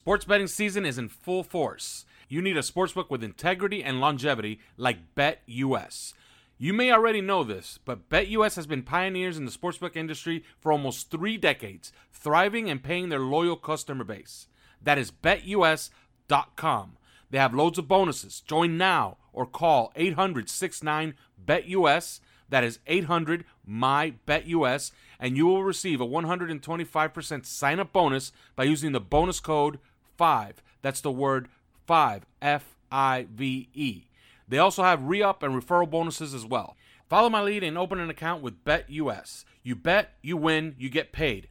Sports betting season is in full force. You need a sportsbook with integrity and longevity like BetUS. You may already know this, but BetUS has been pioneers in the sportsbook industry for almost 3 decades, thriving and paying their loyal customer base. That is BetUS.com. They have loads of bonuses. Join now or call 800-69-BET-US. That is 800-MY-BET-US. And you will receive a 125% sign-up bonus by using the bonus code 5. That's the word 5, F-I-V-E. They also have re-up and referral bonuses as well. Follow my lead and open an account with BetUS. You bet, you win, you get paid.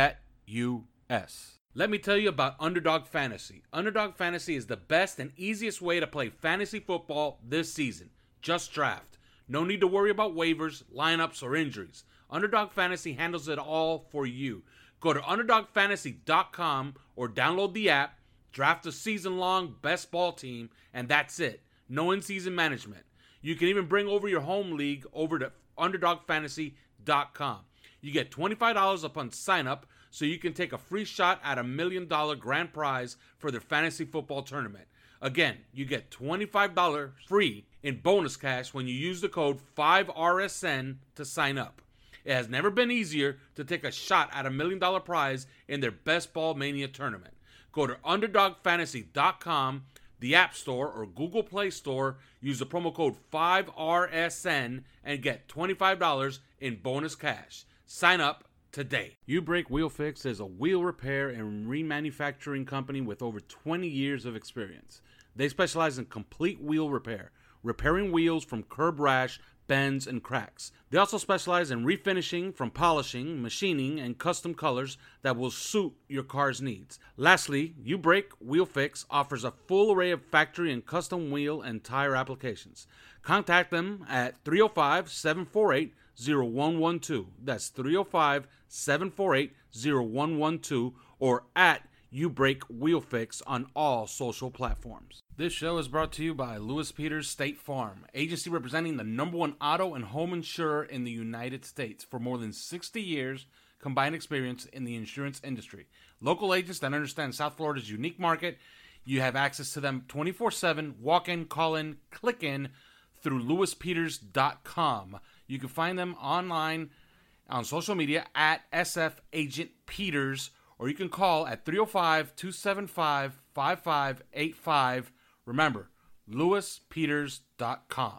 BetUS. Let me tell you about Underdog Fantasy. Underdog Fantasy is the best and easiest way to play fantasy football this season. Just draft. No need to worry about waivers, lineups, or injuries. Underdog Fantasy handles it all for you. Go to UnderdogFantasy.com or download the app, draft a season-long best ball team, and that's it. No in-season management. You can even bring over your home league over to UnderdogFantasy.com. You get $25 upon sign-up, so you can take a free shot at $1 million grand prize for their fantasy football tournament. Again, you get $25 free in bonus cash when you use the code 5RSN to sign up. It has never been easier to take a shot at $1 million prize in their Best Ball Mania tournament. Go to UnderdogFantasy.com, the App Store or Google Play Store, use the promo code 5RSN and get $25 in bonus cash. Sign up today. U-Brake Wheel Fix is a wheel repair and remanufacturing company with over 20 years of experience. They specialize in complete wheel repair, repairing wheels from curb rash, bends, and cracks. They also specialize in refinishing from polishing, machining, and custom colors that will suit your car's needs. Lastly, U-Brake Wheel Fix offers a full array of factory and custom wheel and tire applications. Contact them at 305-748-0112. That's 305-748-0112 or at U-Brake Wheel Fix on all social platforms. This show is brought to you by Lewis Peters State Farm, agency representing the #1 auto and home insurer in the United States for more than 60 years combined experience in the insurance industry. Local agents that understand South Florida's unique market. You have access to them 24/7, walk-in, call-in, click-in through lewispeters.com. You can find them online on social media at SF Agent Peters, or you can call at 305-275-5585. Remember, lewispeters.com.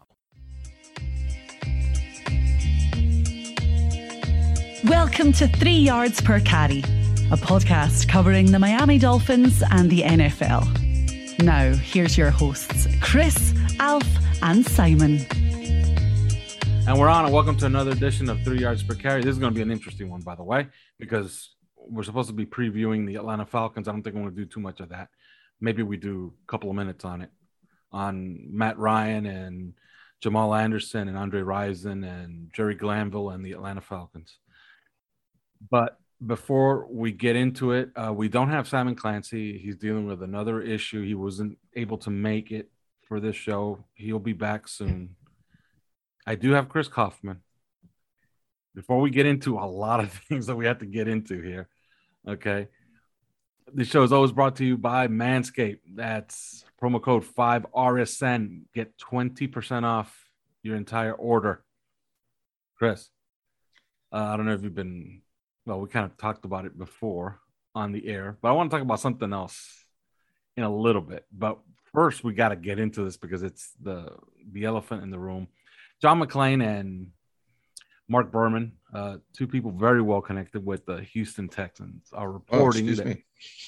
Welcome to 3 Yards Per Carry, a podcast covering the Miami Dolphins and the NFL. Now, here's your hosts, Chris, Alf, and Simon. And we're on, and welcome to another edition of 3 Yards Per Carry. This is going to be an interesting one, by the way, because we're supposed to be previewing the Atlanta Falcons. I don't think I'm going to do too much of that. Maybe we do a couple of minutes on it, on Matt Ryan and Jamal Anderson and Andre Rison and Jerry Glanville and the Atlanta Falcons. But before we get into it, we don't have Simon Clancy. He's dealing with another issue. He wasn't able to make it for this show. He'll be back soon. I do have Chris Kaufman. Before we get into a lot of things that we have to get into here, okay? This show is always brought to you by Manscaped. That's promo code 5RSN. Get 20% off your entire order. Chris, I don't know if you've been, well, we kind of talked about it before on the air, but I want to talk about something else in a little bit. But first, we got to get into this because it's the elephant in the room. John McClain and Mark Berman, two people very well connected with the Houston Texans, are reporting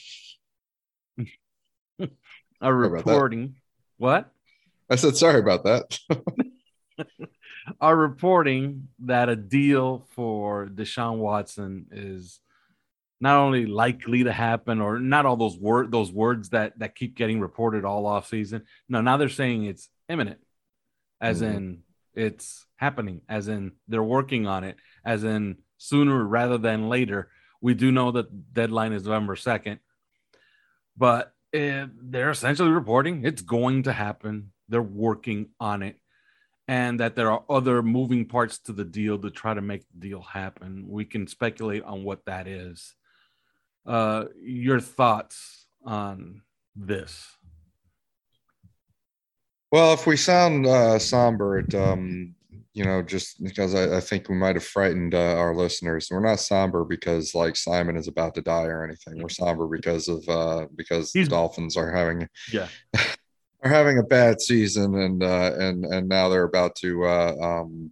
what? I said sorry about that. Are reporting that a deal for Deshaun Watson is not only likely to happen, or not all those words that keep getting reported all off season. No, now they're saying it's imminent, as in it's happening, as in they're working on it, as in sooner rather than later. We do know that the deadline is November 2nd, but they're essentially reporting it's going to happen. They're working on it, and that there are other moving parts to the deal to try to make the deal happen. We can speculate on what that is. Your thoughts on this? Well, if we sound somber, just because I think we might have frightened our listeners. We're not somber because like Simon is about to die or anything. We're somber because the Dolphins are having a bad season, and now they're about to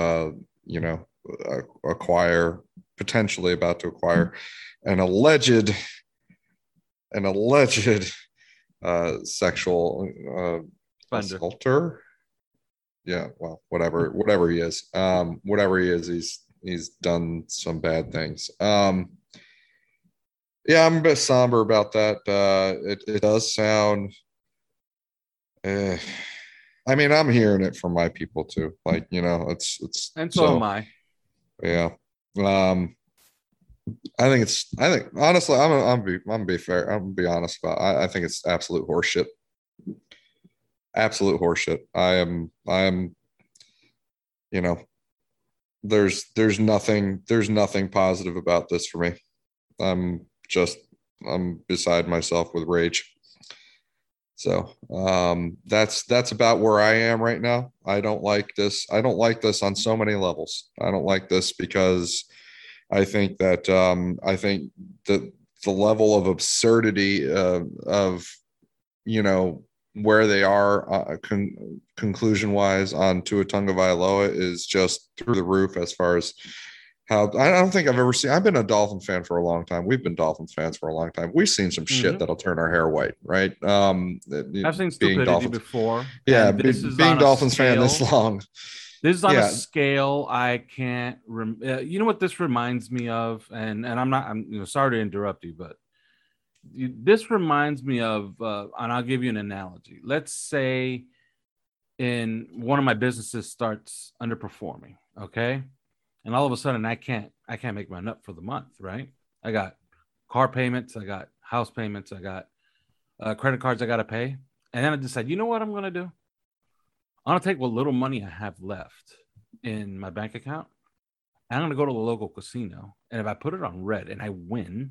potentially about to acquire an alleged sexual assaulter. Yeah, well, whatever he is, he's done some bad things. Yeah, I'm a bit somber about that. It does sound. I mean, I'm hearing it from my people too. Like, it's and so am I. Yeah. I think honestly, I'm gonna be fair. I'm gonna be honest about it. I think it's absolute horseshit. Absolute horseshit. I am, there's nothing positive about this for me. I'm beside myself with rage. So that's about where I am right now. I don't like this. I don't like this on so many levels. I don't like this because I think that the level of absurdity of where they are conclusion wise on Tua Tagovailoa is just through the roof as far as how I don't think I've ever seen. I've been a Dolphin fan for a long time. We've been Dolphins fans for a long time. We've seen some shit that'll turn our hair white, right? I've seen stupidity before. Yeah, being Dolphins fan this long. This is on a scale I can't. You know what this reminds me of, and I'm sorry to interrupt you, but this reminds me of, and I'll give you an analogy. Let's say in one of my businesses starts underperforming, okay, and all of a sudden I can't make my nut for the month, right? I got car payments, I got house payments, I got credit cards I got to pay, and then I decide, you know what I'm gonna do? I'm gonna take what little money I have left in my bank account, and I'm gonna go to the local casino, and if I put it on red and I win.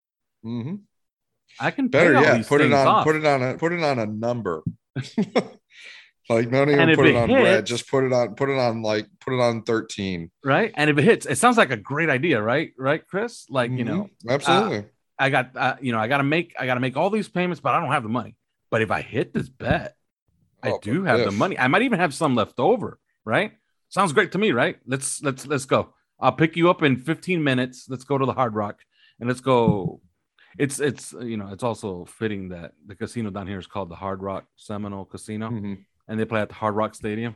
I can pay all these things off. Put it on a number. Like, don't even put it on red. Just put it on 13. Right. And if it hits, it sounds like a great idea, right? Right, Chris? Like, absolutely. I gotta make all these payments, but I don't have the money. But if I hit this bet, I do have the money. I might even have some left over, right? Sounds great to me, right? Let's go. I'll pick you up in 15 minutes. Let's go to the Hard Rock and let's go. It's also fitting that the casino down here is called the Hard Rock Seminole Casino, and they play at the Hard Rock Stadium.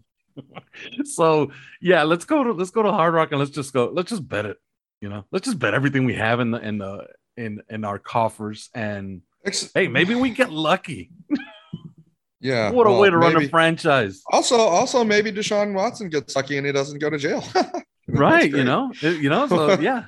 So yeah, let's go to Hard Rock and let's just bet it. Let's just bet everything we have in our coffers, and hey, maybe we get lucky. Yeah, what a way to run a franchise. Also, maybe Deshaun Watson gets lucky and he doesn't go to jail. Right? So yeah.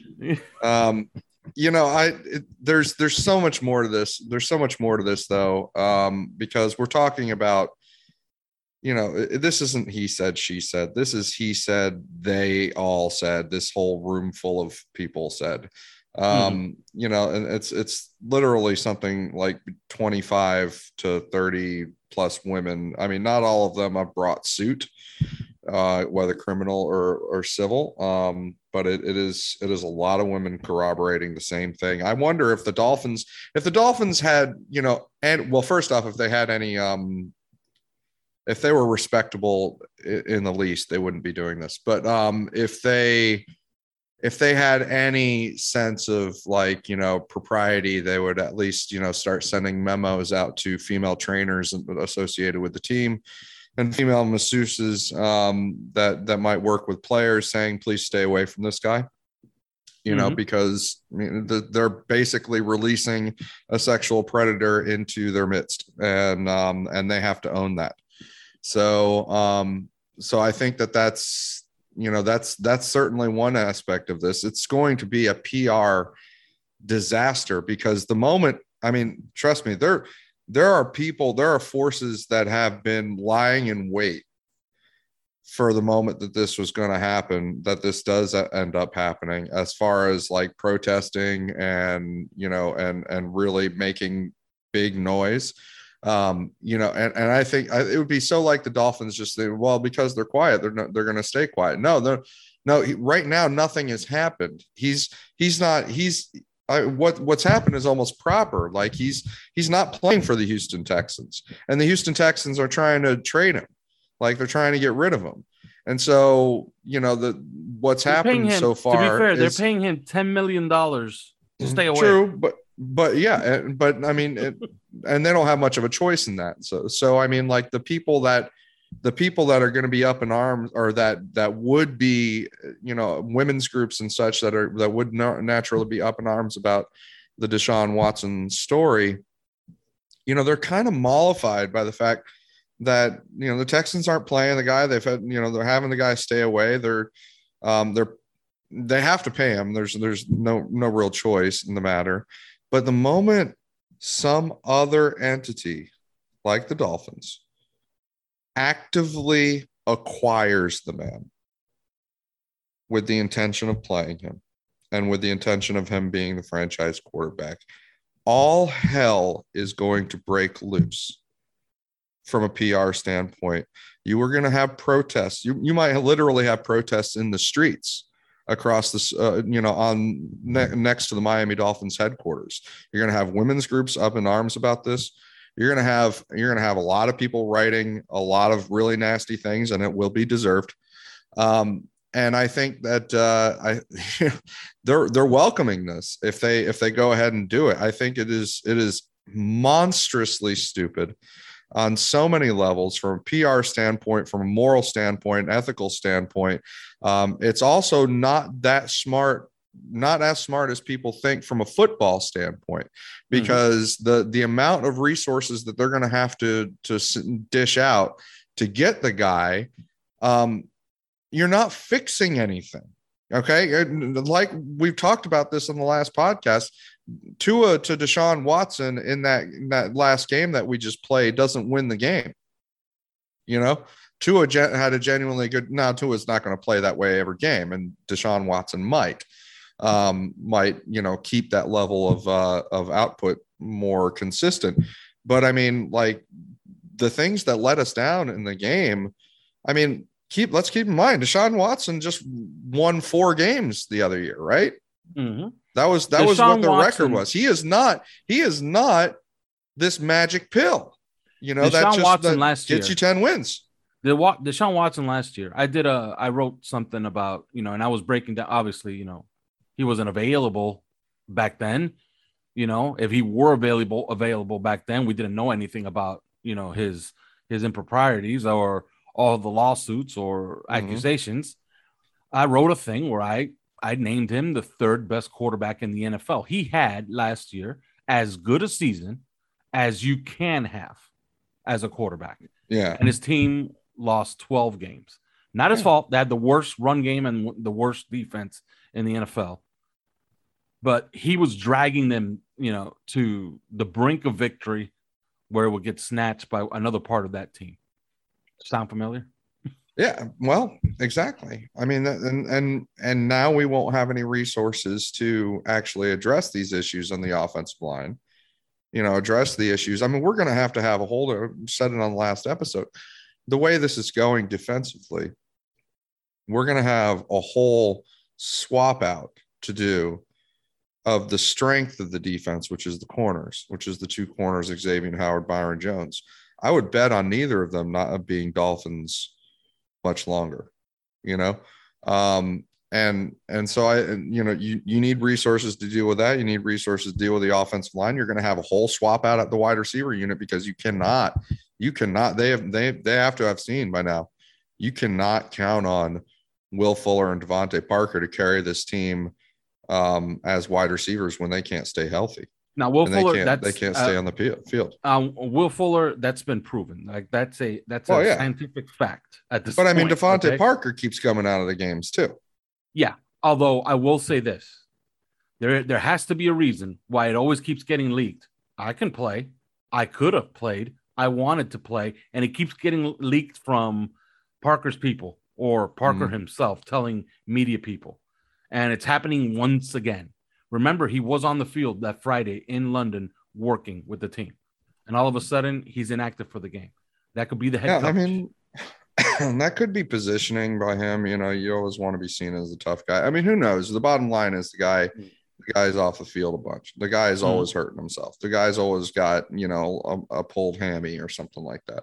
There's so much more to this. There's so much more to this though, because we're talking about, this isn't he said, she said. This is he said, they all said. This whole room full of people said. And it's literally something like 25 to 30 plus women. I mean, not all of them have brought suit, whether criminal or civil. But it is a lot of women corroborating the same thing. I wonder if the Dolphins had, first off, if they had any, if they were respectable in the least, they wouldn't be doing this. But if they had any sense of propriety, they would at least, start sending memos out to female trainers associated with the team and female masseuses that might work with players, saying, please stay away from this guy, because they're basically releasing a sexual predator into their midst, and they have to own that. So I think that's certainly one aspect of this. It's going to be a PR disaster because the moment, trust me, there are forces that have been lying in wait for the moment that this was going to happen, that this does end up happening, as far as like protesting and, and really making big noise. And I think it would be so like the Dolphins just say, well, because they're quiet, they're going to stay quiet. No, right now, nothing has happened. What's happened is almost proper. Like he's not playing for the Houston Texans, and the Houston Texans are trying to trade him. Like they're trying to get rid of him. And so, what's happened so far. To be fair, they're paying him $10 million to stay away. True, but yeah, but I mean, and they don't have much of a choice in that. So I mean, like the people that are going to be up in arms, or that would be, women's groups and such that would naturally be up in arms about the Deshaun Watson story, they're kind of mollified by the fact that, the Texans aren't playing the guy. They've had, they're having the guy stay away. They have to pay him. There's no real choice in the matter. But the moment some other entity like the Dolphins actively acquires the man with the intention of playing him and with the intention of him being the franchise quarterback, all hell is going to break loose from a PR standpoint. You are going to have protests. You might literally have protests in the streets across this, next to the Miami Dolphins headquarters. You're going to have women's groups up in arms about this. You're going to have a lot of people writing a lot of really nasty things, and it will be deserved. And I think that they're welcoming this if they go ahead and do it. I think it is monstrously stupid on so many levels, from a PR standpoint, from a moral standpoint, ethical standpoint. It's also not that smart, not as smart as people think from a football standpoint, because the amount of resources that they're going to have to dish out to get the guy, you're not fixing anything. Okay. Like we've talked about this in the last podcast, Tua to Deshaun Watson in that last game that we just played doesn't win the game. Tua had a genuinely good. Now Tua's not going to play that way every game, and Deshaun Watson might keep that level of output more consistent. But I mean, like the things that let us down in the game, I mean, let's keep in mind, Deshaun Watson just won 4 games the other year, right? Mm-hmm. That was what the record was. He is not this magic pill, that just gets you 10 wins. Deshaun Watson last year, I wrote something about, and I was breaking down, obviously, he wasn't available back then. If he were available back then, we didn't know anything about, his improprieties or all the lawsuits or accusations. I wrote a thing where I named him the 3rd best quarterback in the NFL. He had last year as good a season as you can have as a quarterback. Yeah. And his team lost 12 games. Not his fault. They had the worst run game and the worst defense in the NFL. But he was dragging them, to the brink of victory where it would get snatched by another part of that team. Sound familiar? Yeah, well, exactly. I mean, and now we won't have any resources to actually address these issues on the offensive line, address the issues. I mean, we're going to have a hold. Said it on the last episode. The way this is going defensively, we're going to have a whole swap out to do of the strength of the defense, which is the corners, which is the 2 corners, Xavier Howard, Byron Jones. I would bet on neither of them not being Dolphins much longer, and so you need resources to deal with that. You need resources to deal with the offensive line. You're going to have a whole swap out at the wide receiver unit, because you cannot, they have to have seen by now, you cannot count on Will Fuller and Devontae Parker to carry this team as wide receivers when they can't stay healthy. Now, Will Fuller, they can't stay on the field. Will Fuller, that's been proven. Like that's a scientific fact at this point. But I mean, Devontae Parker keeps coming out of the games too. Yeah. Although I will say this, there has to be a reason why it always keeps getting leaked. I can play. I could have played. I wanted to play, and it keeps getting leaked from Parker's people. or Parker himself telling media people. And it's happening once again. Remember, he was on the field that Friday in London working with the team. And all of a sudden, he's inactive for the game. That could be the head coach. I mean, that could be positioning by him. You know, you always want to be seen as a tough guy. I mean, who knows? The bottom line is the guy's off the field a bunch. The guy is always hurting himself. The guy's always got, you know, a pulled hammy or something like that.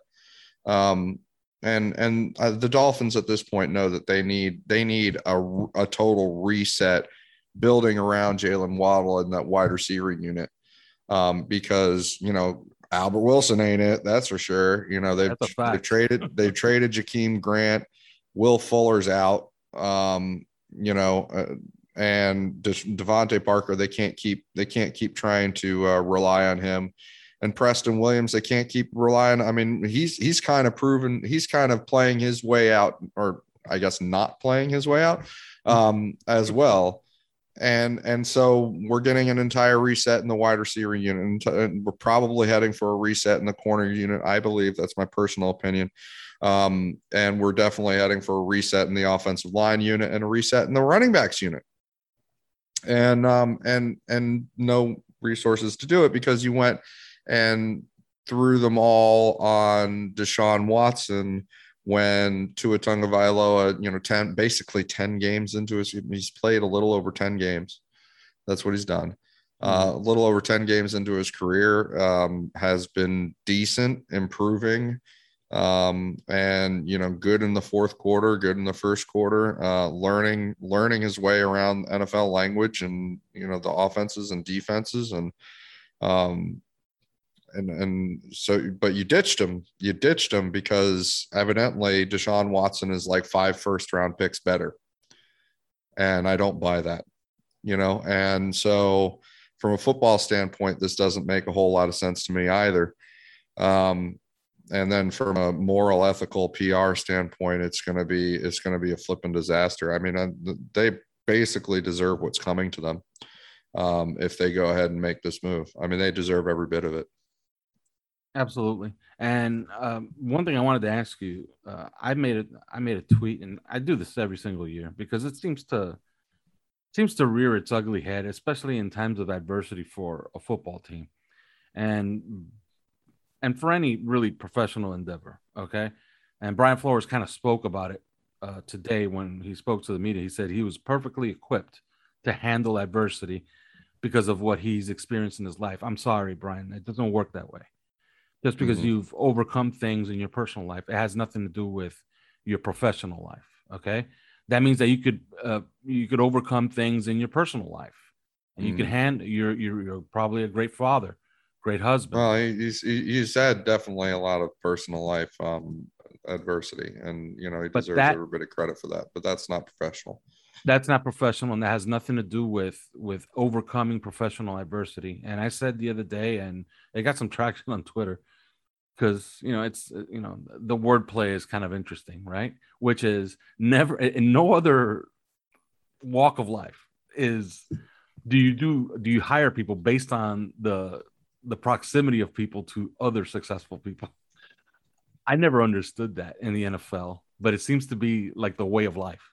And the Dolphins at this point know that they need a total reset building around Jalen Waddle and that wide receiver unit. Because, you know, Albert Wilson ain't it. That's for sure. You know, they've traded Jakeem Grant. Will Fuller's out. You know, and Devontae Parker, they can't keep trying to rely on him. And Preston Williams, they can't keep relying. I mean, he's kind of proven he's kind of playing his way out, or I guess not playing his way out as well. And so we're getting an entire reset in the wide receiver unit, and we're probably heading for a reset in the corner unit. I believe that's my personal opinion. And we're definitely heading for a reset in the offensive line unit and a reset in the running backs unit. And no resources to do it because you went and threw them all on Deshaun Watson when Tua Tagovailoa, you know, basically 10 games into he's played a little over 10 games. That's what he's done. A little over 10 games into his career, has been decent, improving, and, you know, good in the fourth quarter, good in the first quarter, learning his way around NFL language and, you know, the offenses and defenses and so, but you ditched him because evidently Deshaun Watson is like 5 first-round picks better. And I don't buy that, you know? And so from a football standpoint, this doesn't make a whole lot of sense to me either. And then from a moral, ethical PR standpoint, it's going to be a flipping disaster. I mean, they basically deserve what's coming to them. If they go ahead and make this move, I mean, they deserve every bit of it. Absolutely. And one thing I wanted to ask you, I made a tweet, and I do this every single year because it seems to rear its ugly head, especially in times of adversity for a football team, and for any really professional endeavor. Okay. And Brian Flores kind of spoke about it today when he spoke to the media. He said he was perfectly equipped to handle adversity because of what he's experienced in his life. I'm sorry, Brian, it doesn't work that way. Just because you've overcome things in your personal life, it has nothing to do with your professional life. Okay, that means that you could overcome things in your personal life, and you can handle. You're probably a great father, great husband. Well, he's had definitely a lot of personal life adversity, and, you know, he deserves every bit of credit for that. But that's not professional. That's not professional, and that has nothing to do with overcoming professional adversity. And I said the other day, and it got some traction on Twitter because, you know, it's, you know, the wordplay is kind of interesting, right? Which is never in no other walk of life do you hire people based on the proximity of people to other successful people? I never understood that in the NFL, but it seems to be like the way of life.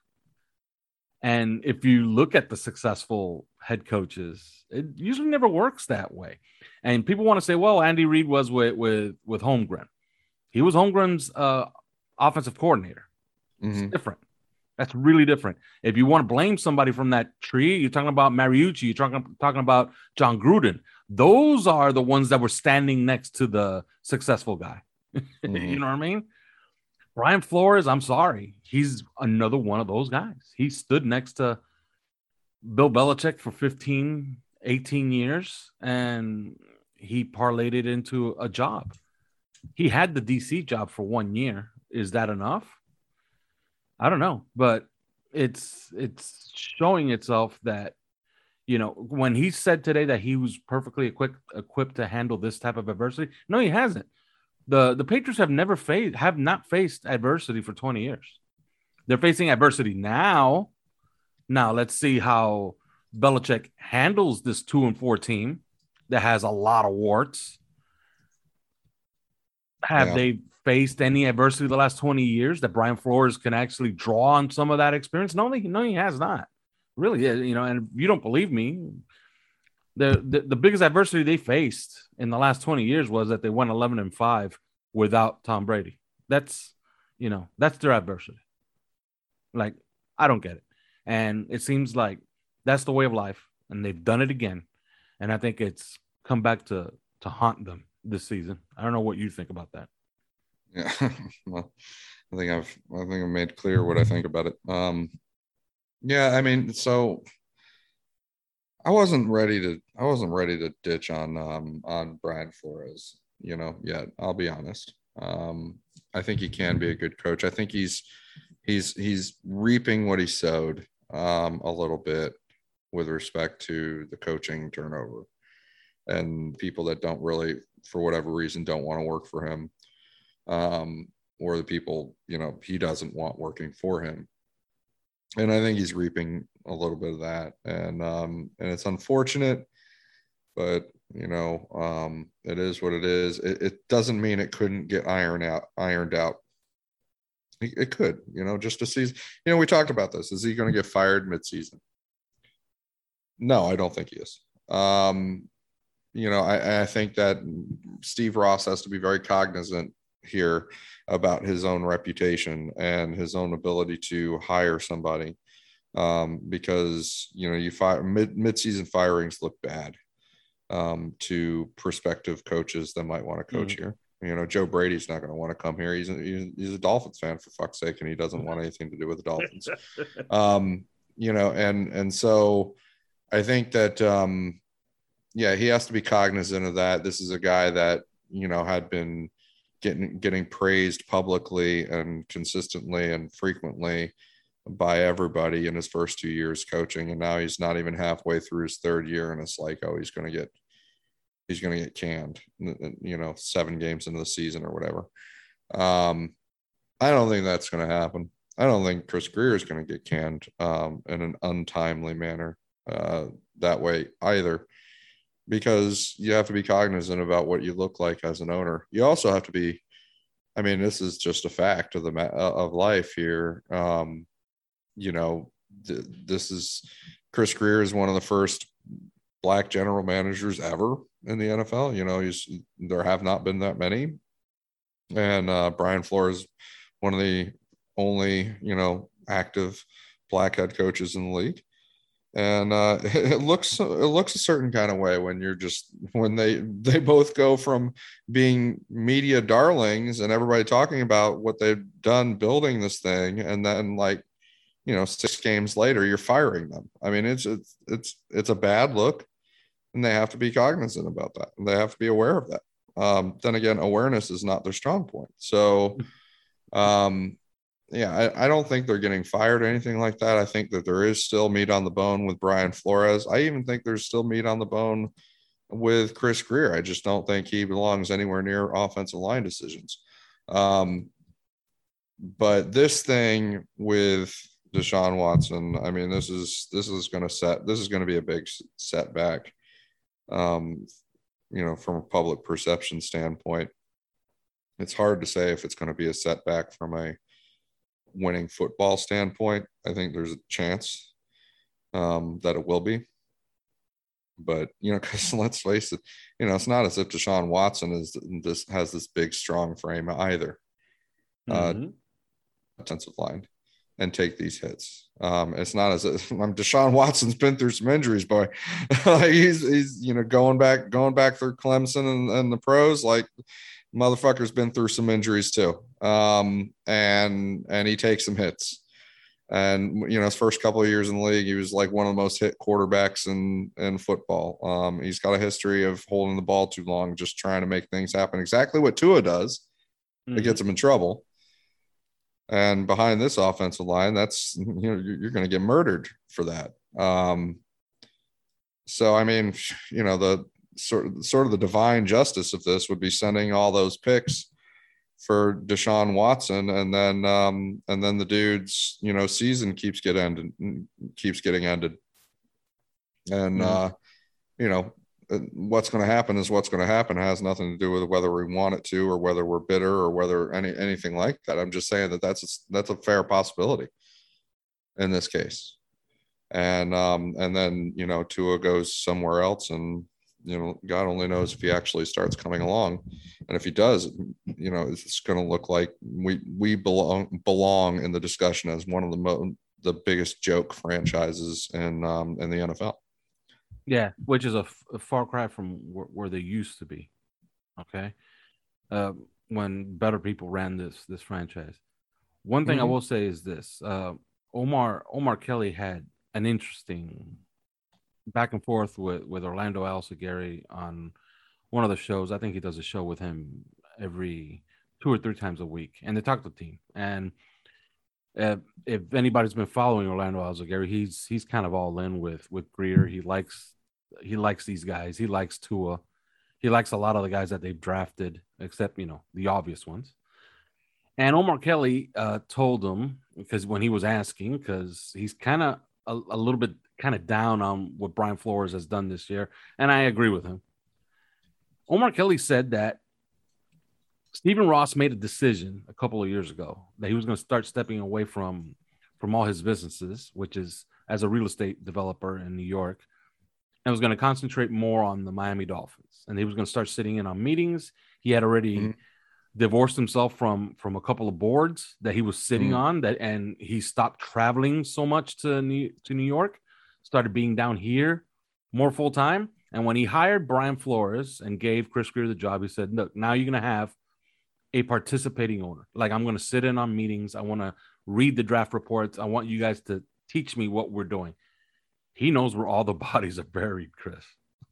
And if you look at the successful head coaches, it usually never works that way. And people want to say, well, Andy Reid was with Holmgren. He was Holmgren's offensive coordinator. It's different. That's really different. If you want to blame somebody from that tree, you're talking about Mariucci, you're talking about John Gruden. Those are the ones that were standing next to the successful guy. You know what I mean? Brian Flores, I'm sorry. He's another one of those guys. He stood next to Bill Belichick for 15, 18 years, and he parlayed it into a job. He had the DC job for 1 year. Is that enough? I don't know, but it's showing itself that, you know, when he said today that he was perfectly equipped to handle this type of adversity, no, he hasn't. The Patriots have not faced adversity for 20 years. They're facing adversity now. Now let's see how Belichick handles this 2-4 team that has a lot of warts. Have they faced any adversity the last 20 years that Brian Flores can actually draw on some of that experience? No, he has not. Really, and if you don't believe me, the biggest adversity they faced in the last 20 years was that they went 11-5 without Tom Brady. That's their adversity. Like, I don't get it. And it seems like that's the way of life, and they've done it again. And I think it's come back to haunt them this season. I don't know what you think about that. Yeah, well, I think I've made clear what I think about it. Yeah, I mean, so I wasn't ready to ditch on Brian Flores, yet. I'll be honest. I think he can be a good coach. I think he's reaping what he sowed a little bit with respect to the coaching turnover and people that don't really, for whatever reason, don't want to work for him, or the people he doesn't want working for him. And I think he's reaping a little bit of that, and it's unfortunate, but it is what it is. It doesn't mean it couldn't get ironed out. It could, just a season. We talked about this. Is he going to get fired midseason? No, I don't think he is. I think that Steve Ross has to be very cognizant here about his own reputation and his own ability to hire somebody, because you fire mid-season firings look bad to prospective coaches that might want to coach here. Joe Brady's not going to want to come here. He's a Dolphins fan, for fuck's sake, and he doesn't want anything to do with the Dolphins. And so I think that he has to be cognizant of that. This is a guy that had been getting praised publicly and consistently and frequently by everybody in his first 2 years coaching, and now he's not even halfway through his third year, and it's like, oh, he's going to get canned 7 games into the season or whatever. I don't think that's going to happen. I don't think Chris Grier is going to get canned in an untimely manner that way either, because you have to be cognizant about what you look like as an owner. You also have to be, this is just a fact of life here. This is Chris Grier is one of the first Black general managers ever in the NFL. There have not been that many, and Brian Flores, one of the only active Black head coaches in the league. And it looks a certain kind of way when they both go from being media darlings and everybody talking about what they've done building this thing, and then 6 games later you're firing them. It's a bad look, and they have to be cognizant about that. And they have to be aware of that. Then again, awareness is not their strong point. So I don't think they're getting fired or anything like that. I think that there is still meat on the bone with Brian Flores. I even think there's still meat on the bone with Chris Grier. I just don't think he belongs anywhere near offensive line decisions. But this thing with Deshaun Watson, this is going to be a big setback, from a public perception standpoint. It's hard to say if it's going to be a setback from a winning football standpoint. I think there's a chance that it will be, but because let's face it, it's not as if Deshaun Watson has this big strong frame either. Offensive line and take these hits. It's not as if Deshaun Watson's been through some injuries, boy. he's going back through Clemson and the pros, motherfucker's been through some injuries too. And he takes some hits. And, his first couple of years in the league, he was one of the most hit quarterbacks in football. He's got a history of holding the ball too long, just trying to make things happen. Exactly what Tua does. It gets him in trouble. And behind this offensive line, that's, you're going to get murdered for that. So, the sort of the divine justice of this would be sending all those picks for Deshaun Watson, and then the dude's season keeps getting ended, and what's going to happen is what's going to happen. It has nothing to do with whether we want it to or whether we're bitter or whether anything like that. I'm just saying that that's a fair possibility in this case. And then, you know, Tua goes somewhere else, and, you know, God only knows if he actually starts coming along. And if he does, you know, it's going to look like we belong in the discussion as one of the biggest joke franchises in the NFL. Yeah, which is a far cry from where they used to be. Okay, when better people ran this franchise. One thing I will say is this: Omar Kelly had an interesting back and forth with Orlando Alcigari on one of the shows. I think he does a show with him every 2 or 3 times a week, and they talk to the team. And if anybody's been following Orlando Alcigari, he's kind of all in with Grier. He likes these guys. He likes Tua. He likes a lot of the guys that they've drafted, except, you know, the obvious ones. And Omar Kelly told him, because when he was asking, because he's kind of a little bit kind of down on what Brian Flores has done this year, and I agree with him. Omar Kelly said that Stephen Ross made a decision a couple of years ago that he was going to start stepping away from all his businesses, which is as a real estate developer in New York, and was going to concentrate more on the Miami Dolphins. And he was going to start sitting in on meetings. He had already divorced himself from a couple of boards that he was sitting on, and he stopped traveling so much to New York, started being down here more full time. And when he hired Brian Flores and gave Chris Grier the job, he said, look, now you're going to have a participating owner. Like, I'm going to sit in on meetings. I want to read the draft reports. I want you guys to teach me what we're doing. He knows where all the bodies are buried, Chris.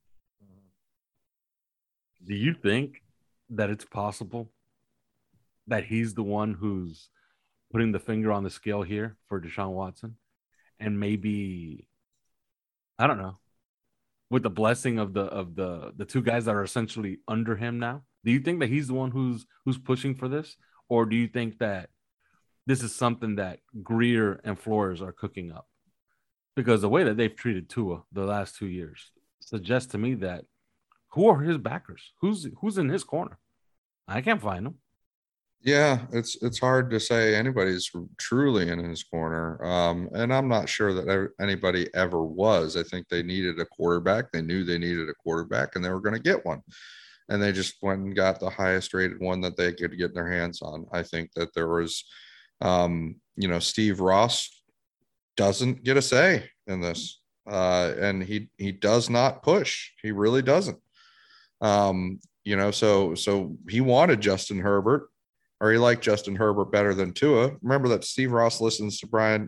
Do you think that it's possible that he's the one who's putting the finger on the scale here for Deshaun Watson? And maybe, I don't know, with the blessing of the 2 guys that are essentially under him now? Do you think that he's the one who's pushing for this? Or do you think that this is something that Grier and Flores are cooking up? Because the way that they've treated Tua the last 2 years suggests to me that who are his backers? Who's in his corner? I can't find them. Yeah, it's hard to say anybody's truly in his corner. And I'm not sure that anybody ever was. I think they needed a quarterback. They knew they needed a quarterback, and they were going to get one. And they just went and got the highest rated one that they could get their hands on. I think that there was, you know, Steve Ross doesn't get a say in this. And he does not push. He really doesn't. You know, so he wanted Justin Herbert, or he liked Justin Herbert better than Tua. Remember that Steve Ross listens to I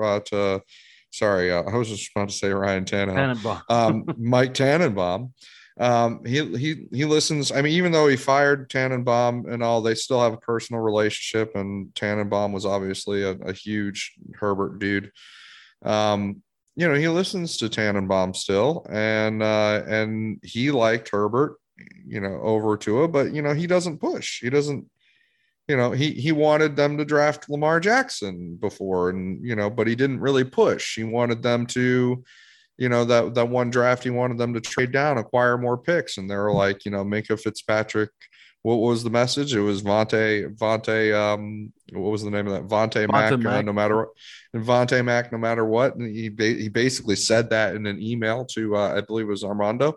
was just about to say Ryan Tannehill. Mike Tannenbaum. He listens. I mean, even though he fired Tannenbaum and all, they still have a personal relationship, and Tannenbaum was obviously a huge Herbert dude. You know, he listens to Tannenbaum still, and he liked Herbert, you know, over Tua, but, you know, he doesn't push. He doesn't, you know, he wanted them to draft Lamar Jackson before, and, you know, but he didn't really push. He wanted them to, you know, that one draft, he wanted them to trade down, acquire more picks. And they were like, you know, Minkah Fitzpatrick. What was the message? It was Vontae. What was the name of that? Vontae Mack. No matter what, and Vontae Mack, no matter what. And he basically said that in an email to, I believe it was Armando.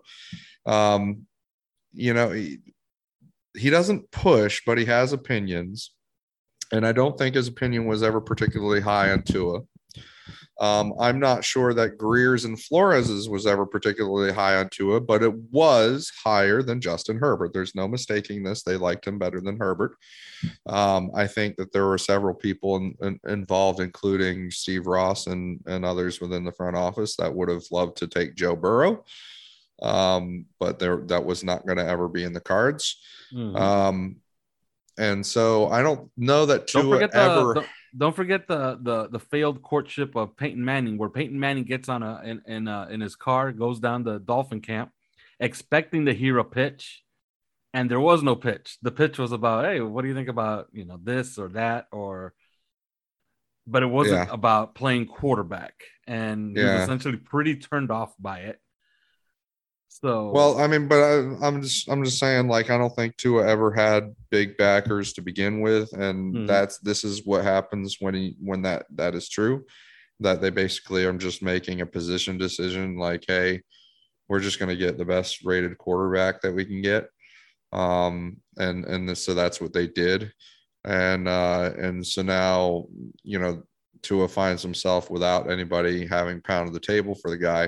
You know, he doesn't push, but he has opinions. And I don't think his opinion was ever particularly high on Tua. I'm not sure that Grier's and Flores's was ever particularly high on Tua, but it was higher than Justin Herbert. There's no mistaking this. They liked him better than Herbert. I think that there were several people involved, including Steve Ross and others within the front office, that would have loved to take Joe Burrow. But that was not going to ever be in the cards. And so I don't know that Tua ever. Don't forget the failed courtship of Peyton Manning, where Peyton Manning gets on in his car, goes down to Dolphin camp, expecting to hear a pitch, and there was no pitch. The pitch was about, hey, what do you think about, you know, this or that, but it wasn't about playing quarterback, and he was essentially pretty turned off by it. So, well, I mean, but I'm just saying, like, I don't think Tua ever had big backers to begin with, and this is what happens when that is true, that they basically are just making a position decision, like, hey, we're just going to get the best rated quarterback that we can get, so that's what they did, and so now, Tua finds himself without anybody having pounded the table for the guy,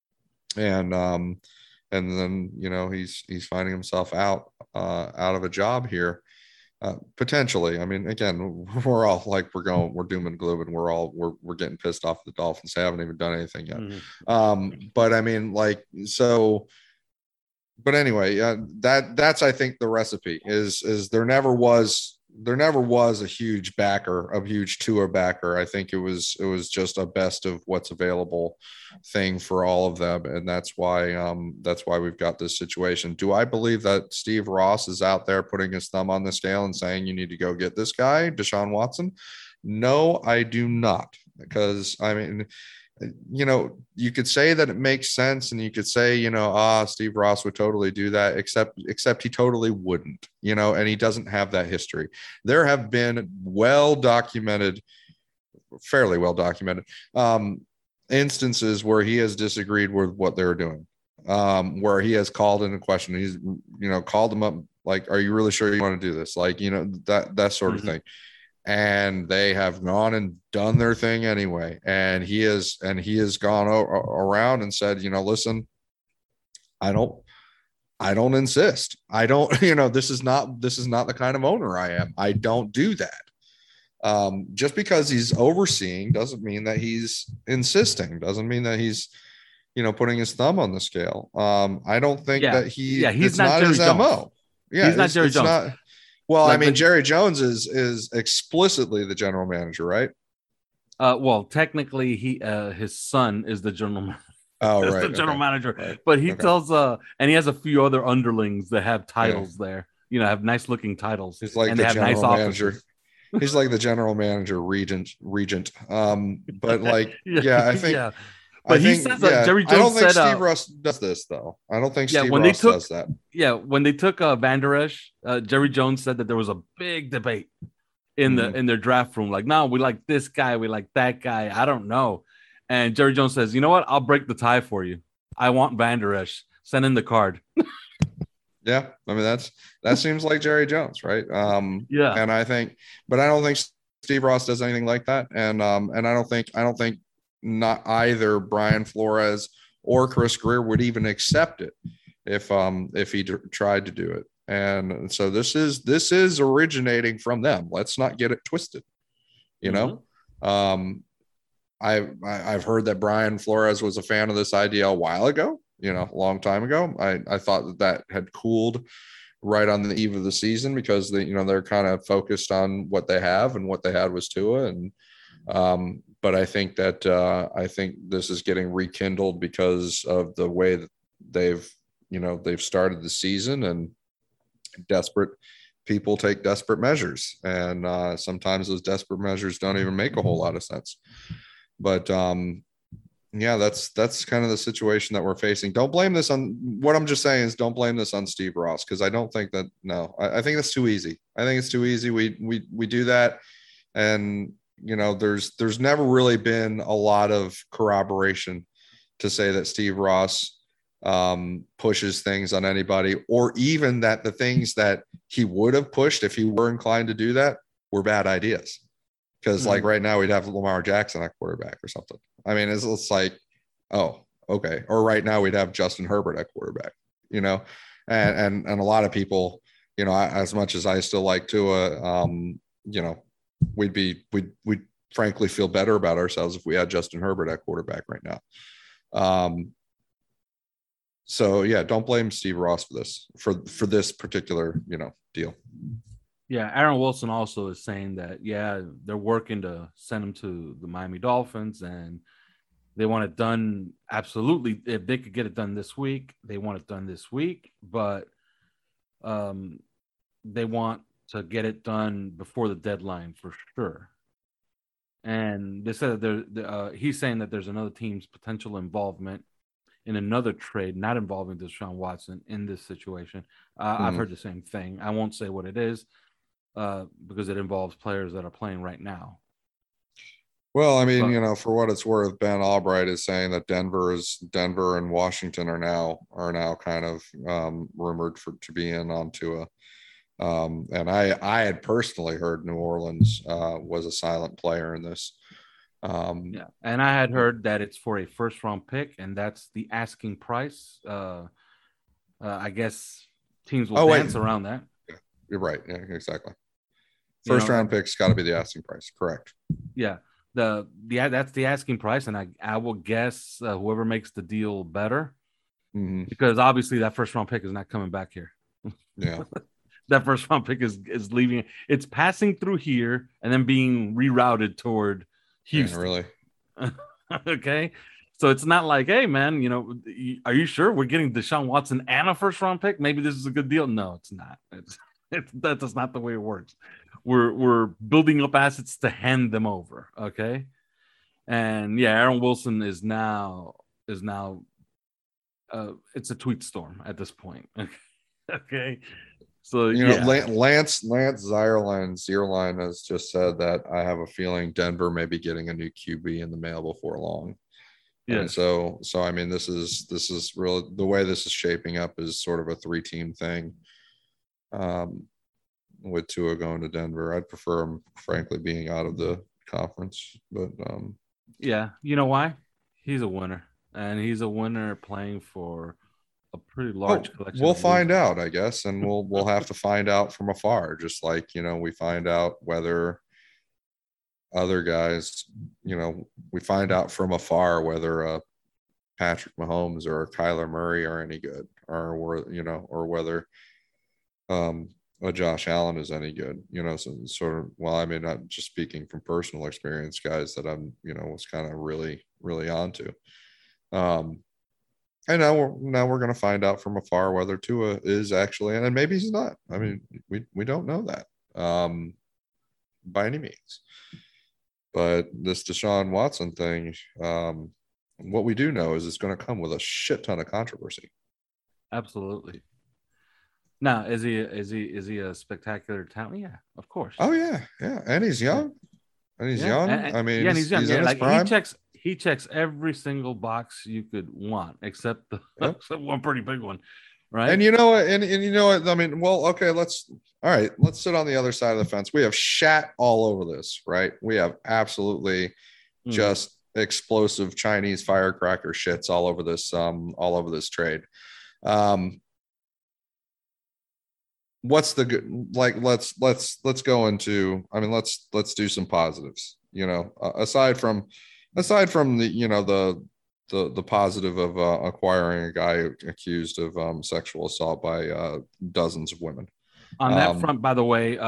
and then he's finding himself out of a job here, potentially. I mean, again, we're all like, we're doom and gloom, and we're getting pissed off at the Dolphins. They haven't even done anything yet. But I mean, like, so. But anyway, that's I think the recipe is there never was a huge Tua backer. I think it was just a best of what's available thing for all of them, and that's why we've got this situation. Do I believe that Steve Ross is out there putting his thumb on the scale and saying you need to go get this guy, Deshaun Watson? No, I do not, because I mean, you could say that it makes sense, and you could say, Steve Ross would totally do that, except he totally wouldn't, and he doesn't have that history. There have been fairly well documented instances where he has disagreed with what they were doing, where he has called into question. He's, called them up, like, are you really sure you want to do this? Like, that sort of thing. And they have gone and done their thing anyway. And he has gone around and said, listen, I don't insist. I don't, this is not the kind of owner I am. I don't do that. Just because he's overseeing doesn't mean that he's insisting, doesn't mean that he's, putting his thumb on the scale. I don't think that he's not his MO. Yeah, he's not Jerry Jones. Not, well, like, I mean, Jerry Jones is explicitly the general manager, right? Well, technically, his son is the general manager. Oh, right. The general manager. Right. But he tells, and he has a few other underlings that have titles there. Have nice looking titles. He's like and the they have general nice manager. He's like the general manager, regent. But like, I think. Yeah. But he says Jerry Jones. I don't think Steve Ross does this, though. I don't think Steve Ross does that. Yeah, when they took Van Der Esch, Jerry Jones said that there was a big debate in their draft room. Like, no, we like this guy, we like that guy. I don't know. And Jerry Jones says, you know what? I'll break the tie for you. I want Van Der Esch. Send in the card. Yeah, I mean that seems like Jerry Jones, right? Yeah, and I don't think Steve Ross does anything like that, and I don't think not either Brian Flores or Chris Greer would even accept it if he tried to do it. And so this is originating from them. Let's not get it twisted, I've heard that Brian Flores was a fan of this idea a while ago, a long time ago. I thought that had cooled right on the eve of the season, because they're kind of focused on what they have, and what they had was Tua. And but I think that this is getting rekindled because of the way that they've started the season, and desperate people take desperate measures, and sometimes those desperate measures don't even make a whole lot of sense. But that's kind of the situation that we're facing. Don't blame this on, what I'm just saying is, don't blame this on Steve Ross, because I don't think that, no, I think that's too easy. I think it's too easy. We do that, and there's never really been a lot of corroboration to say that Steve Ross pushes things on anybody, or even that the things that he would have pushed if he were inclined to do that were bad ideas. Because like right now we'd have Lamar Jackson at quarterback or something. I mean, it's like, oh, okay. Or right now we'd have Justin Herbert at quarterback, and a lot of people, as much as I still like Tua, we'd frankly feel better about ourselves if we had Justin Herbert at quarterback right now. So yeah, don't blame Steve Ross for this particular, deal. Yeah, Aaron Wilson also is saying that, they're working to send him to the Miami Dolphins, and they want it done. Absolutely. If they could get it done this week, they want it done this week, but they want to get it done before the deadline for sure. And they said that he's saying that there's another team's potential involvement in another trade not involving Deshaun Watson in this situation. I've heard the same thing. I won't say what it is because it involves players that are playing right now. Well, I mean, you know, for what it's worth, Ben Albright is saying that Denver and Washington are now kind of rumored to be in on Tua. And I had personally heard New Orleans was a silent player in this. And I had heard that it's for a first-round pick, and that's the asking price. I guess teams will dance around that. Yeah, you're right. Yeah, exactly. First-round pick's got to be the asking price. Correct. Yeah. That's the asking price, and I will guess whoever makes the deal better, because obviously that first round pick is not coming back here. Yeah, that first round pick is leaving. It's passing through here and then being rerouted toward Houston. Yeah, really? Okay, so it's not like, hey man, you know, are you sure we're getting Deshaun Watson and a first round pick? Maybe this is a good deal. No, it's not. That's not the way it works. We're building up assets to hand them over, okay? And yeah, Aaron Wilson is now it's a tweet storm at this point. Okay. So you know, Lance Zierlein has just said that I have a feeling Denver may be getting a new QB in the mail before long. Yeah. And so I mean, this is really the way this is shaping up is sort of a 3-team thing. With Tua going to Denver, I'd prefer him, frankly, being out of the conference. But yeah, you know why? He's a winner, and he's a winner playing for a pretty large collection. We'll find out, I guess, and we'll have to find out from afar, just like, you know, we find out whether other guys, you know, we find out from afar whether Patrick Mahomes or Kyler Murray are any good, or whether Josh Allen is any good, you know. So sort of, well, I mean, not just speaking from personal experience, guys that I'm, you know, was kind of really onto. And now we're going to find out from afar whether Tua is actually, and maybe he's not. I mean, we don't know that by any means. But this Deshaun Watson thing, what we do know is it's going to come with a shit ton of controversy. Absolutely. Now, is he a spectacular talent? Yeah, of course. Oh yeah, and he's young. And he's young. I mean, and he's young. He's in his like prime. he checks every single box you could want, except one pretty big one, right? And you know what? And you know what? I mean, well, okay, let's sit on the other side of the fence. We have shat all over this, right? We have absolutely just explosive Chinese firecracker shits all over this trade. What's the good, like, let's go into, I mean, let's do some positives, you know, aside from the, you know, the positive of acquiring a guy accused of sexual assault by dozens of women. On that front, by the way,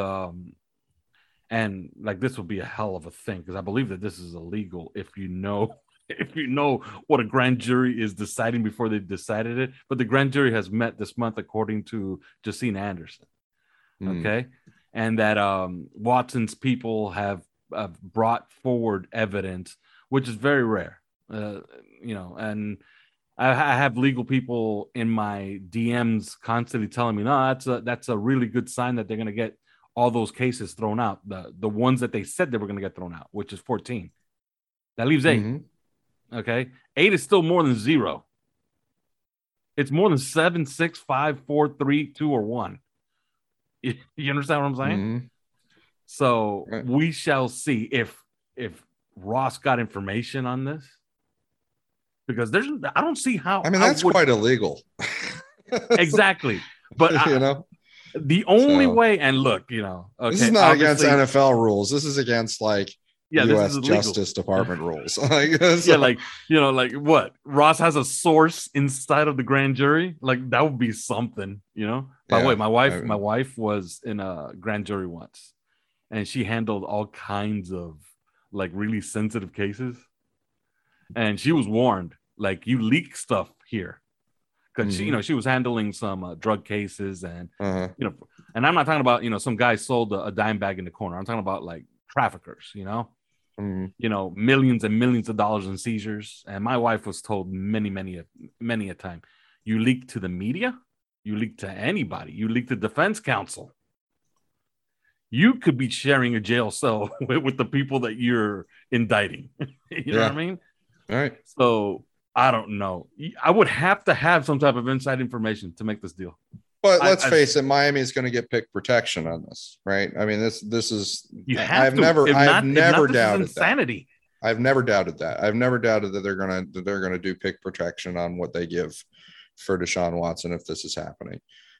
and like, this will be a hell of a thing, because I believe that this is illegal if you know what a grand jury is deciding before they've decided it. But the grand jury has met this month, according to Jacina Anderson. Okay. And that Watson's people have brought forward evidence, which is very rare. You know, and I have legal people in my DMs constantly telling me, no, that's a really good sign that they're going to get all those cases thrown out. The ones that they said they were going to get thrown out, which is 14. That leaves 8. Okay. 8 is still more than 0. It's more than 7, 6, 5, 4, 3, 2, or 1. You understand what I'm saying? So we shall see if Ross got information on this, because I don't see how. I mean, that's quite illegal. Exactly. But you know, the only way, and look, you know, okay, this is not against NFL rules. This is against like U.S. Justice Department rules. Yeah, like, you know, like what? Ross has a source inside of the grand jury. Like, that would be something, you know. By the way, my wife was in a grand jury once, and she handled all kinds of like really sensitive cases, and she was warned, like, you leak stuff here, because she, you know, she was handling some drug cases, and you know, and I'm not talking about, you know, some guy sold a dime bag in the corner. I'm talking about like traffickers, you know. millions and millions of dollars in seizures. And my wife was told many a time, you leak to the media, you leak to anybody, you leak to defense counsel, you could be sharing a jail cell with the people that you're indicting. You know what I mean? All right. So I don't know. I would have to have some type of inside information to make this deal. But let's face it, Miami is going to get pick protection on this, right? I mean, this is. I've never doubted insanity. That. I've never doubted that. I've never doubted that they're gonna do pick protection on what they give for Deshaun Watson if this is happening.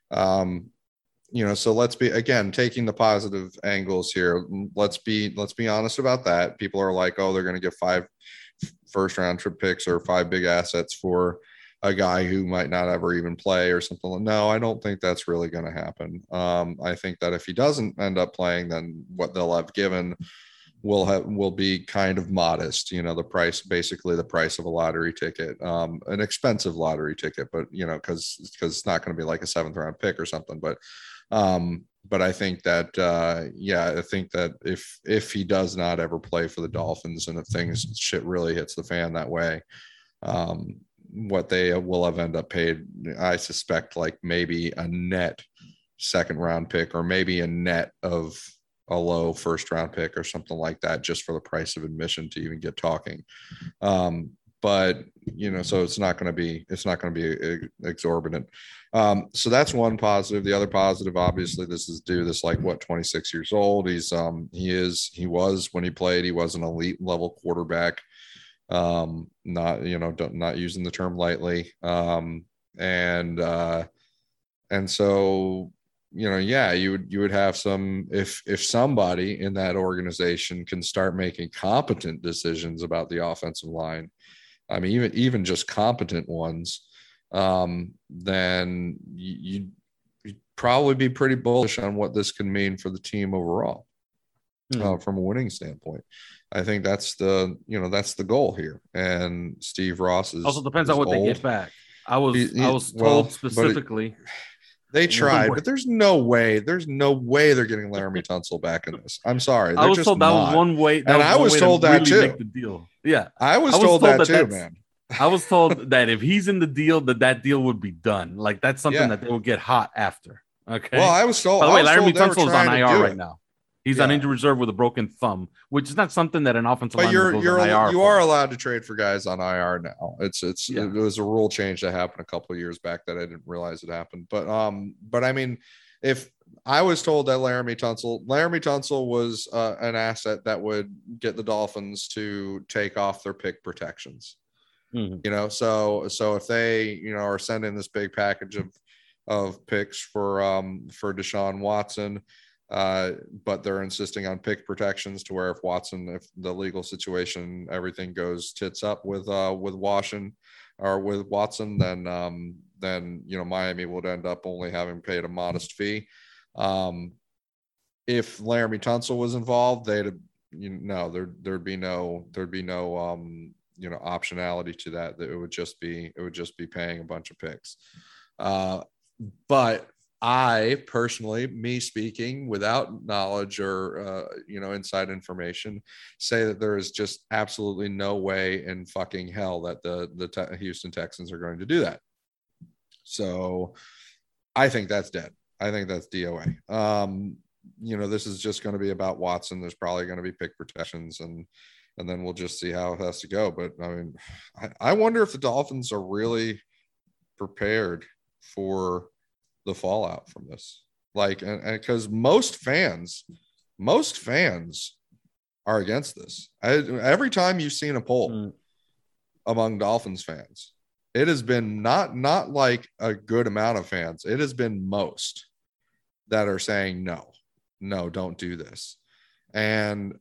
So let's be, again, taking the positive angles here. Let's be honest about that. People are like, oh, they're going to get 5 first-round trip picks or 5 big assets for a guy who might not ever even play or something. No, I don't think that's really going to happen. I think that if he doesn't end up playing, then what they'll have given will be kind of modest. The price, basically the price of a lottery ticket, an expensive lottery ticket, but because it's not going to be like a 7th round pick or something. But I think that I think that if he does not ever play for the Dolphins, and if shit really hits the fan that way, what they will have end up paid, I suspect, like maybe a net 2nd round pick, or maybe a net of a low 1st round pick or something like that, just for the price of admission to even get talking. But so it's not going to be exorbitant. So that's one positive. The other positive, obviously, this is 26 years old. He was, when he played, he was an elite level quarterback. Not using the term lightly. And so, you would have some, if somebody in that organization can start making competent decisions about the offensive line, I mean, even just competent ones, then you'd probably be pretty bullish on what this can mean for the team overall, from a winning standpoint. I think that's the goal here. And Steve Ross is also depends on what they get back. I was told specifically. They tried, but there's no way they're getting Laremy Tunsil back in this. I'm sorry. I was told that was one way. And I was told that too. Make the deal. Yeah. I was told that too, man. I was told that if he's in the deal, that deal would be done. Like, that's something that they will get hot after. Okay. Well, I was told. By the way, Laremy Tunsil is on IR right now. He's on injured reserve with a broken thumb, which is not something that an offensive lineman goes on IR. You are allowed to trade for guys on IR now. It was a rule change that happened a couple of years back that I didn't realize it happened. But I mean, if I was told that Laremy Tunsil was an asset that would get the Dolphins to take off their pick protections. Mm-hmm. So if they are sending this big package of picks for Deshaun Watson. But they're insisting on pick protections to where if the legal situation, everything goes tits up with Watson, then Miami would end up only having paid a modest fee. If Laremy Tunsil was involved, there'd be no optionality to that. It would just be paying a bunch of picks. But I personally, me speaking without knowledge or, inside information, say that there is just absolutely no way in fucking hell that the Houston Texans are going to do that. So I think that's dead. I think that's DOA. This is just going to be about Watson. There's probably going to be pick protections and then we'll just see how it has to go. But I mean, I wonder if the Dolphins are really prepared for the fallout from this, like, and because most fans are against this. Every time you've seen a poll among Dolphins fans, it has been not like a good amount of fans. It has been most that are saying no, don't do this. And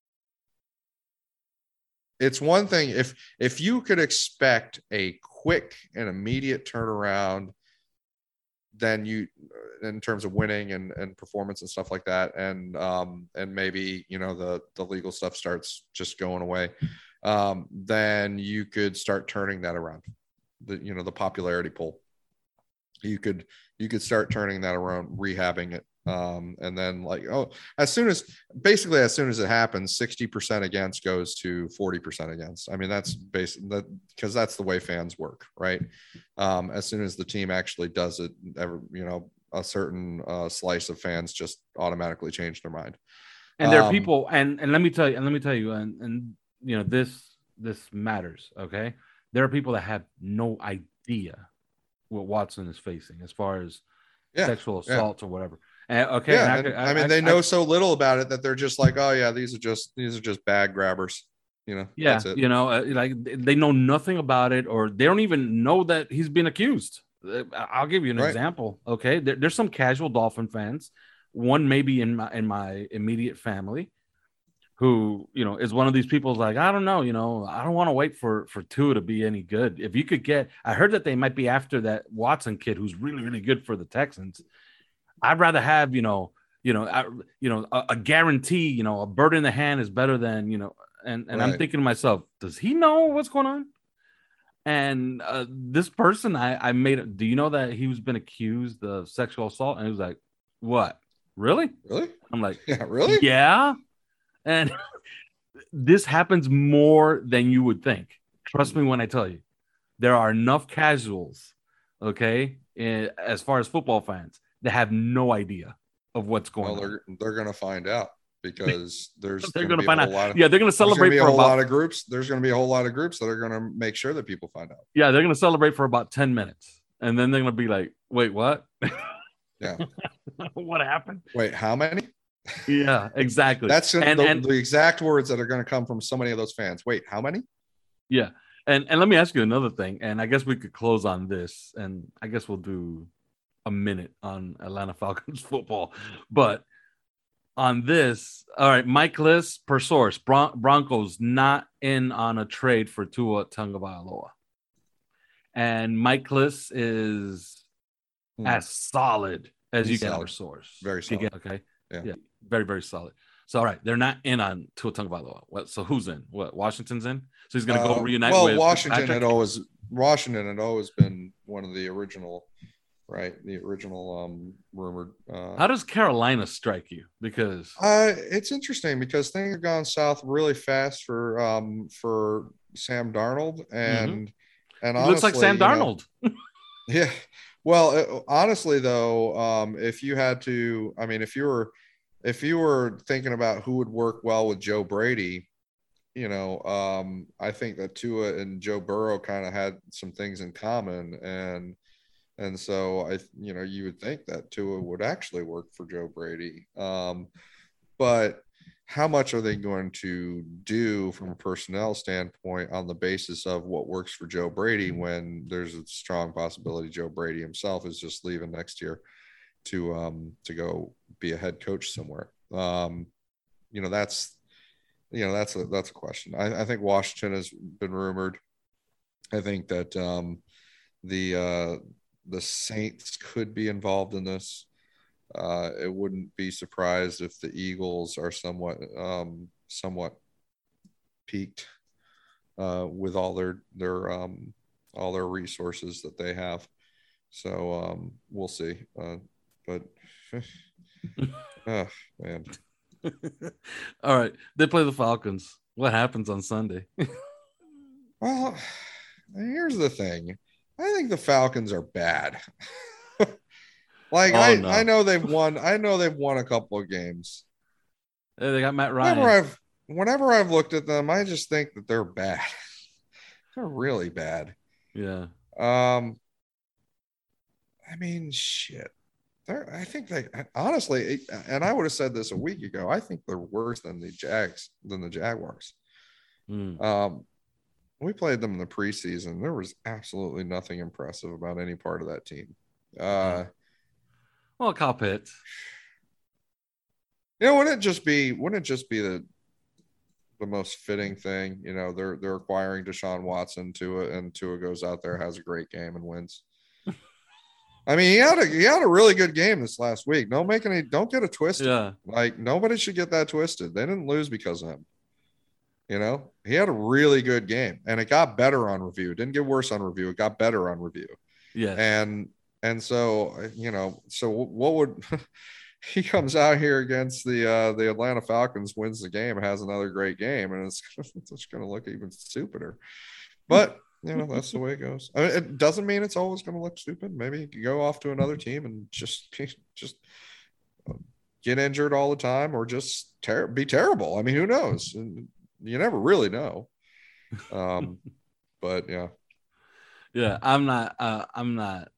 it's one thing if you could expect a quick and immediate turnaround, then you, in terms of winning and performance and stuff like that, and maybe the legal stuff starts just going away, then you could start turning that around. The popularity poll. you could start turning that around, rehabbing it. And then as soon as it happens, 60% against goes to 40% against. I mean, that's basically because that's the way fans work, right? As soon as the team actually does it, a certain slice of fans just automatically change their mind. And there are people, and let me tell you, and this matters. Okay. There are people that have no idea what Watson is facing as far as sexual assault or whatever. Okay. Yeah, they know so little about it that they're just like, oh yeah, these are just bag grabbers. Yeah, that's it. Like they know nothing about it, or they don't even know that he's been accused. I'll give you an example. Okay, there's some casual Dolphin fans. One maybe in my immediate family, who is one of these people like, I don't know, I don't want to wait for Tua to be any good. If you could get, I heard that they might be after that Watson kid who's really, really good for the Texans. I'd rather have, a guarantee, a bird in the hand is better than, and I'm thinking to myself, does he know what's going on? And this person I made, do you know that he was been accused of sexual assault? And he was like, what? Really? I'm like, yeah, really? Yeah. And this happens more than you would think. Trust me when I tell you, there are enough casuals, okay, as far as football fans, that have no idea of what's going on. They're going to find out because they're going to find out. Yeah, they're going to celebrate for a lot of groups. There's going to be a whole lot of groups that are going to make sure that people find out. Yeah, they're going to celebrate for about 10 minutes. And then they're going to be like, wait, what? Yeah. What happened? Wait, how many? Yeah, exactly. That's the exact words that are going to come from so many of those fans. Wait, how many? Yeah. And let me ask you another thing. And I guess we could close on this. And I guess we'll do a minute on Atlanta Falcons football. But on this, all right, Mike Liss, per source, Broncos not in on a trade for Tua Tagovailoa. And Mike Liss is as solid as you get on a source. Very solid. Okay. Yeah. Very, very solid. So, all right, they're not in on Tua Tagovailoa. So who's in? What? Washington's in? So he's going to go reunite with Washington had always been one of the original, right? The original rumored. How does Carolina strike you? Because it's interesting because things have gone south really fast for Sam Darnold and honestly, looks like Sam Darnold. Yeah. Well, honestly, though, if you had to, I mean, if you were thinking about who would work well with Joe Brady, I think that Tua and Joe Burrow kind of had some things in common, and so you would think that Tua would actually work for Joe Brady, but how much are they going to do from a personnel standpoint on the basis of what works for Joe Brady when there's a strong possibility Joe Brady himself is just leaving next year to go be a head coach somewhere? That's a question. I think Washington has been rumored. I think that the Saints could be involved in this. It wouldn't be surprised if the Eagles are somewhat peaked with all their resources that they have. So we'll see. But man. All right, they play the Falcons. What happens on Sunday? Well, here's the thing. I think the Falcons are bad. I know they've won. I know they've won a couple of games. They got Matt Ryan. Whenever I've looked at them, I just think that they're bad. They're really bad. Yeah. I mean, shit. I think they honestly, and I would have said this a week ago. I think they're worse than the Jaguars. We played them in the preseason. There was absolutely nothing impressive about any part of that team. Well, Kyle Pitts. Wouldn't it just be the most fitting thing? They're acquiring Deshaun Watson and Tua goes out there, has a great game and wins. I mean, he had a really good game this last week. Don't get it twisted. Yeah. Like nobody should get that twisted. They didn't lose because of him. He had a really good game and it got better on review. It didn't get worse on review. It got better on review. Yeah. And And so, so what would he comes out here against the Atlanta Falcons, wins the game, has another great game, and it's just going to look even stupider. But that's the way it goes. I mean, it doesn't mean it's always going to look stupid. Maybe you can go off to another team and just get injured all the time, or just be terrible. I mean, who knows? You never really know. But yeah, I'm not. I'm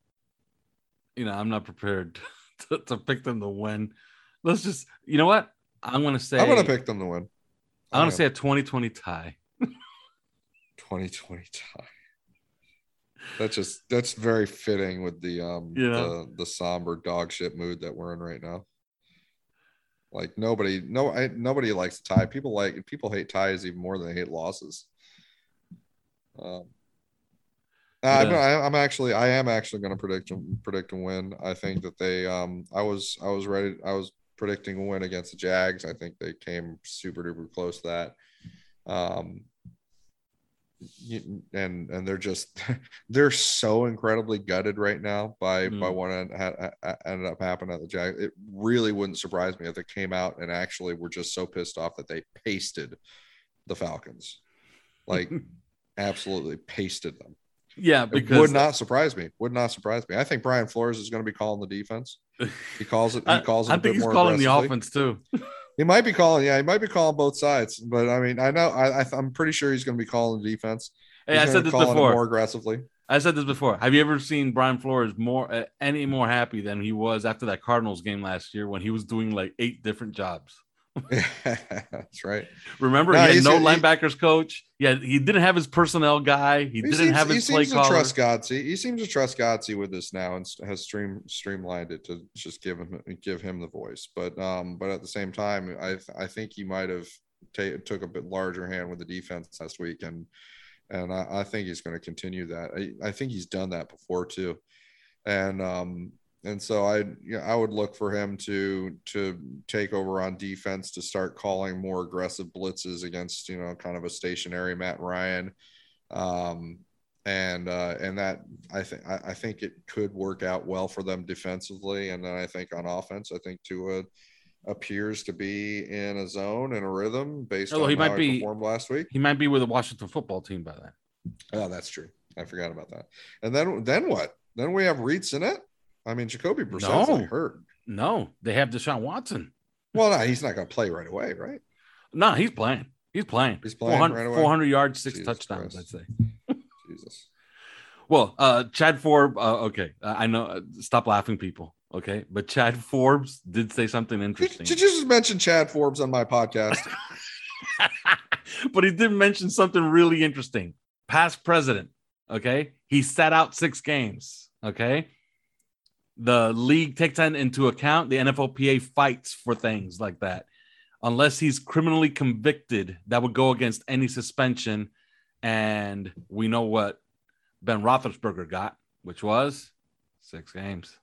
not prepared to pick them to win. Let's just, you know what? I'm going to pick them to win. I'm going to say a 2020 tie. 2020 tie. That's very fitting with the somber dog shit mood that we're in right now. Like nobody likes a tie. People hate ties even more than they hate losses. I am actually going to predict a win. I think that they I was predicting a win against the Jags. I think they came super duper close to that. And they're so incredibly gutted right now by what ended up happening at the Jags. It really wouldn't surprise me if they came out and actually were just so pissed off that they pasted the Falcons, like absolutely pasted them. Yeah, because it would not surprise me. I think Brian Flores is going to be calling the defense. He calls it. I think he's calling the offense too. He might be calling. Yeah, he might be calling both sides. But I mean, I know. I'm pretty sure he's going to be calling the defense. Hey, I said this before. More aggressively. I said this before. Have you ever seen Brian Flores any more happy than he was after that Cardinals game last year when he was doing like 8 different jobs? That's right. Remember, he had linebackers coach. Yeah, he didn't have his personnel guy. He didn't have his play caller. He seems to trust Godsey with this now, and has streamlined it to just give him the voice. But at the same time, I think he might have took a bit larger hand with the defense last week, and I think he's going to continue that. I think he's done that before too, and so I would look for him to take over on defense, to start calling more aggressive blitzes against, kind of a stationary Matt Ryan. And that I think it could work out well for them defensively. And then I think on offense, I think Tua appears to be in a zone and a rhythm based on how he performed last week. He might be with the Washington football team by then. Oh, that's true. I forgot about that. And then what? Then we have Reed Sinnett. I mean, Jacoby Brissett's hurt. No, they have Deshaun Watson. Well, no, he's not going to play right away, right? No, he's playing. He's playing 400 yards, 6 touchdowns, I'd say. Jesus. Well, Chad Forbes. Okay, I know. Stop laughing, people. Okay, but Chad Forbes did say something interesting. Did you just mention Chad Forbes on my podcast? But he did mention something really interesting. Past president. Okay, he sat out 6 games. Okay. The league takes that into account. The NFLPA fights for things like that. Unless he's criminally convicted, that would go against any suspension. And we know what Ben Roethlisberger got, which was 6 games.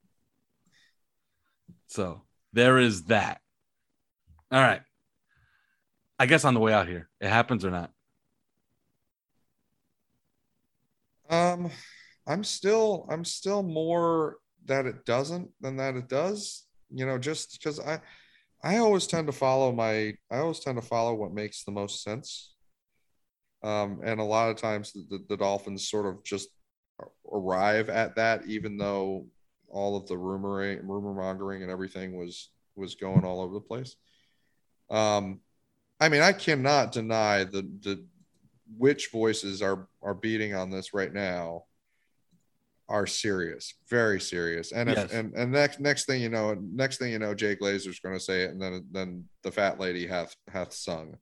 So there is that. All right. I guess on the way out here, it happens or not? I'm still more that it doesn't than that it does, just because I always tend to follow what makes the most sense. And a lot of times the Dolphins sort of just arrive at that, even though all of the rumor mongering and everything was going all over the place. I mean, I cannot deny the which voices are beating on this right now are serious, very serious. And yes. and next thing you know, Jay Glazer's going to say it, and then the fat lady hath sung.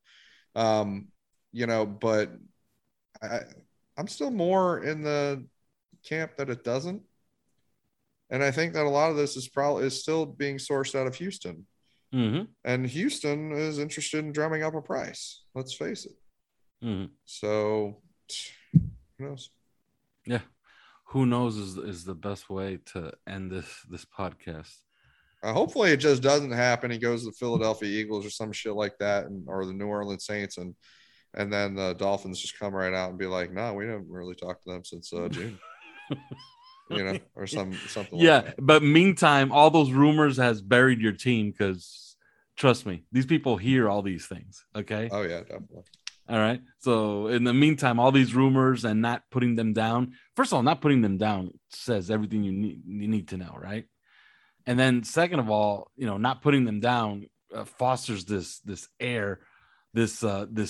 But I'm still more in the camp that it doesn't. And I think that a lot of this is still being sourced out of Houston. Mm-hmm. And Houston is interested in drumming up a price. Let's face it. Mm-hmm. So who knows? Yeah. Who knows is the best way to end this podcast. Hopefully it just doesn't happen. He goes to the Philadelphia Eagles or some shit like that, or the New Orleans Saints, and then the Dolphins just come right out and be like, "No, we didn't really talk to them since June." or something. Yeah, like that. but meantime, all those rumors has buried your team because trust me, these people hear all these things. Okay. Oh yeah, definitely. All right. So in the meantime, all these rumors and not putting them down. First of all, not putting them down says everything you need to know, right? And then second of all, not putting them down fosters this air, this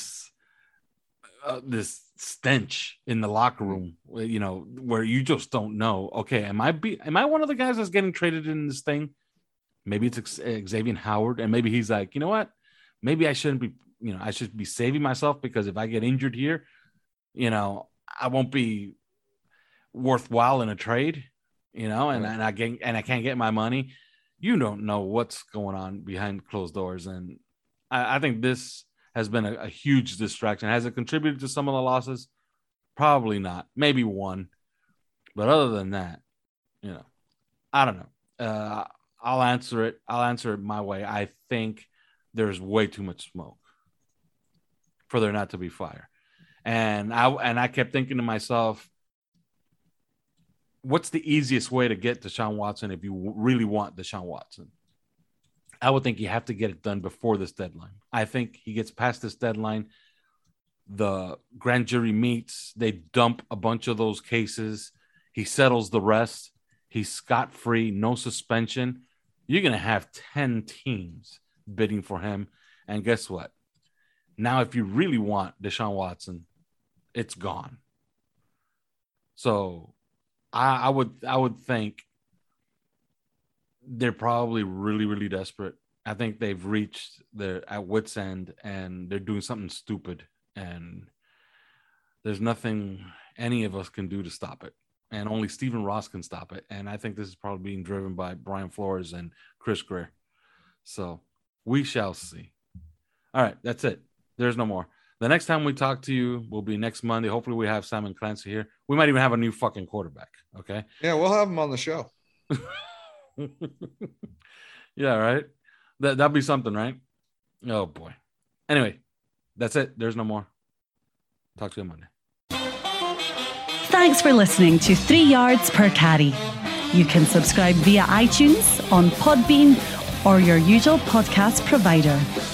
stench in the locker room, where you just don't know. Okay, am I one of the guys that's getting traded in this thing? Maybe it's Xavier Howard, and maybe he's like, you know what? Maybe I shouldn't be. I should be saving myself because if I get injured here, I won't be worthwhile in a trade. And I can't get my money. You don't know what's going on behind closed doors, and I think this has been a huge distraction. Has it contributed to some of the losses? Probably not. Maybe one. But other than that, I don't know. I'll answer it. I'll answer it my way. I think there's way too much smoke for there not to be fire. And I kept thinking to myself, what's the easiest way to get Deshaun Watson if you really want Deshaun Watson? I would think you have to get it done before this deadline. I think he gets past this deadline. The grand jury meets. They dump a bunch of those cases. He settles the rest. He's scot-free, no suspension. You're going to have 10 teams bidding for him. And guess what? Now, if you really want Deshaun Watson, it's gone. So I would think they're probably really, really desperate. I think they've reached their at wit's end and they're doing something stupid. And there's nothing any of us can do to stop it. And only Stephen Ross can stop it. And I think this is probably being driven by Brian Flores and Chris Greer. So we shall see. All right, that's it. There's no more. The next time we talk to you will be next Monday. Hopefully we have Simon Clancy here. We might even have a new fucking quarterback. Okay. Yeah, we'll have him on the show. Yeah, right. That'll be something, right? Oh boy. Anyway, that's it. There's no more. Talk to you Monday. Thanks for listening to 3 Yards Per Carry. You can subscribe via iTunes, on Podbean, or your usual podcast provider.